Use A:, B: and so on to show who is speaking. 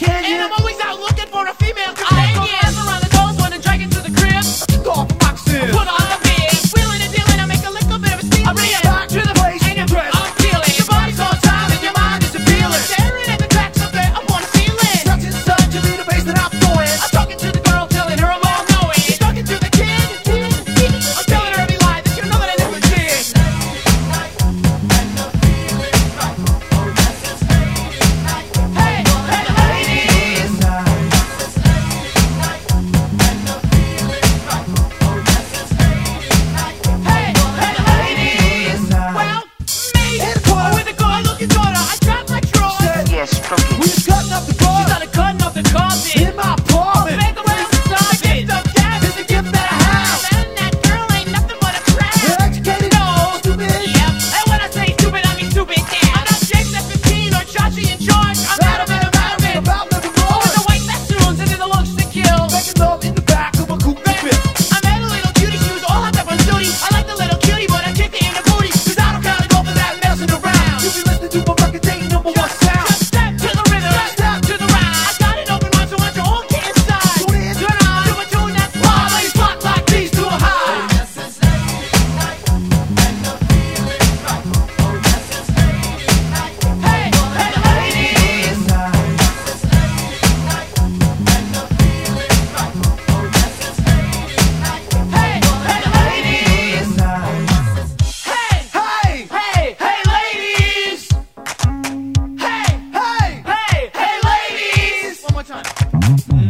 A: can you?
B: And I'm always out looking for a female companion. I go around the doors, wanna drag into the crib.
A: Off boxing.
B: Put on the bed, wheeling and dealing, I make a little bit of a steam.
A: I bring it back to the place
B: and your dress. I'm feeling your body's on time and your mind is appealing. Staring at the cracks up there up on the ceiling.
A: Such and such, you need a bass that I'm throwing.
B: I'm talking to the girl, telling her I'm all knowing. She's talking to the kid. I'm telling her every lie that you know that I never did. Hey, hey, ladies. Hey, hey, ladies. Well, me, with a good-looking daughter, I dropped my drawers.
C: Yes, funky.
A: We was cutting up the
B: She
A: bar
B: started cutting up the carpet.
A: in my apartment.
B: Back around the side, gift of cabbage.
A: It's a gift that I have.
B: And that girl ain't nothing but a crab.
A: You're educated, stupid.
B: Yep. And when I say stupid, I mean stupid. Yeah. I'm not James at 15 or Chachi in charge. I'm Adam and I'm Adam.
A: About living more.
B: With the white festoons and then the looks to kill.
A: Making love in the back of a coupe de ville.
B: I met a little cutie, she was all hopped up on duty. I like the little cutie, but I kicked it in the booty. Cause I don't kinda go for that messing around.
A: You be listening to my record, they ain't number one sound.
B: Just step to the rhythm, step to the rhyme. I got it open once, so once you all get inside.
A: Tune in,
B: Turn on to a tune that's wild. Ladies rock like these to a high. Hey, hey, ladies. Hey, hey, ladies. Hey,
A: Hey,
B: hey, hey, ladies. Hey,
A: hey.
B: hey, hey, ladies. One more time.